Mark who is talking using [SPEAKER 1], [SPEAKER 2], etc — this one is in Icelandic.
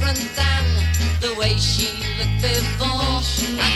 [SPEAKER 1] different than the way she looked before. I